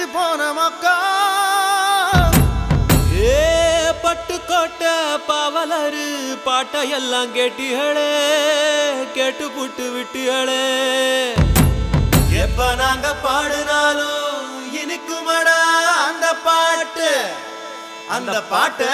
போன மக்கா ஏ பட்டுக்கோட்டை பாவலரு பாட்டையெல்லாம் கேட்டிகளே கேட்டு புட்டு விட்டிகளே எப்ப நாங்க பாடுனாலும் இனிக்குமடா அந்த பாட்டு அந்த பாட்டு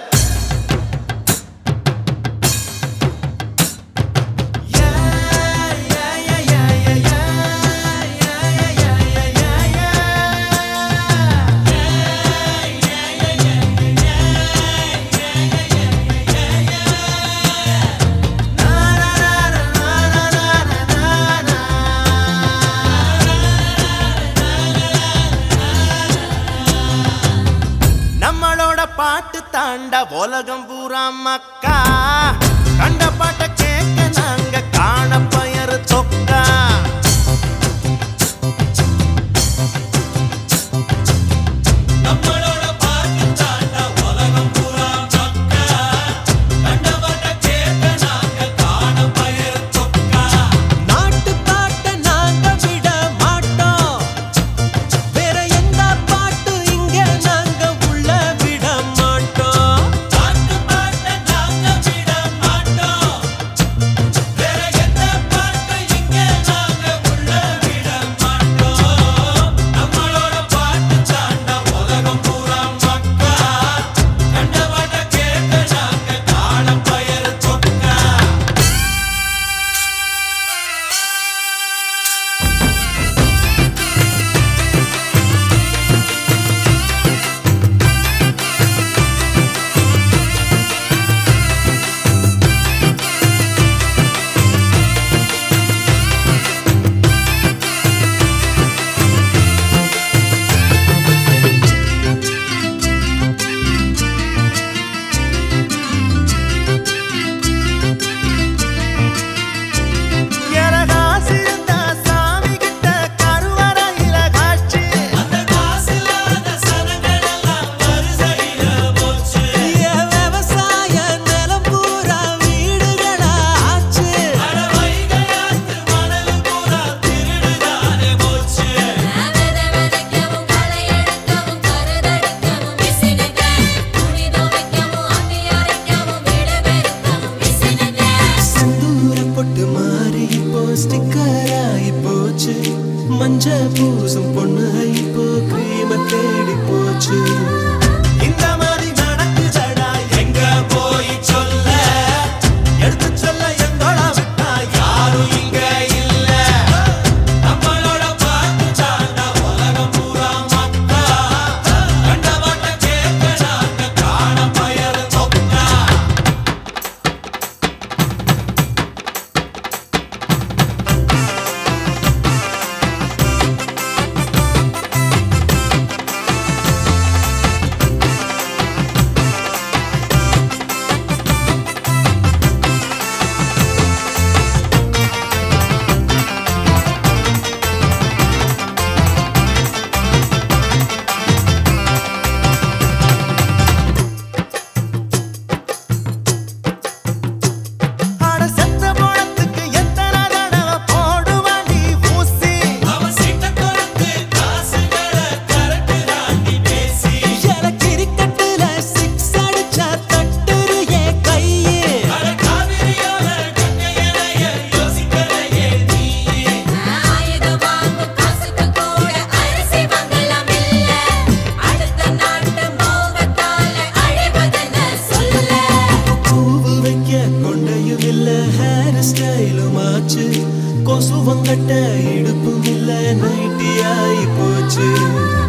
பாட்டு தாண்ட உலகம் பூரா மக்கா கண்ட பாட்ட கேட்க நாங்க காண பயரு தொக்கா நம்மளோட பாட்டு தாண்ட உலகம் பூரா மக்கா கண்ட பாட்ட கேட்க நாங்க காண பயரு தொக்கா நாட்டு பாட்ட நாங்க விட மாட்டோம் வேற எந்த பாட்டு இங்க நாங்க உள்ள விட மாட்டோம் நாட்டு பாட்ட நாங்க விட மாட்டோம் வேற எந்த பாட்டு இங்க நாங்க உள்ள விட மாட்டோம் நம்மளோட பாட்டு தாண்ட உலகம் பூரா மக்கா கண்ட பாட்ட கேட்க நாங்க காண பயரு தொக்கா மஞ்ச பூசும் பொண்ணு இப்போ கிரீம தேடி போச்சு இந்த மாதிரி நடக்குதடா எங்க போய் சொல்ல எடுத்து சொல்ல எங்கள விட்டா யாரும் இங்க இல்ல நம்மளோட பாட்டு தாண்ட உலகம் பூரா மக்கா கண்ட பாட்ட கேட்க நாங்க காண பயரு தொக்கா கொசுவங்கட்ட இடுப்பும் இல்ல நைட்டியாயி போச்சு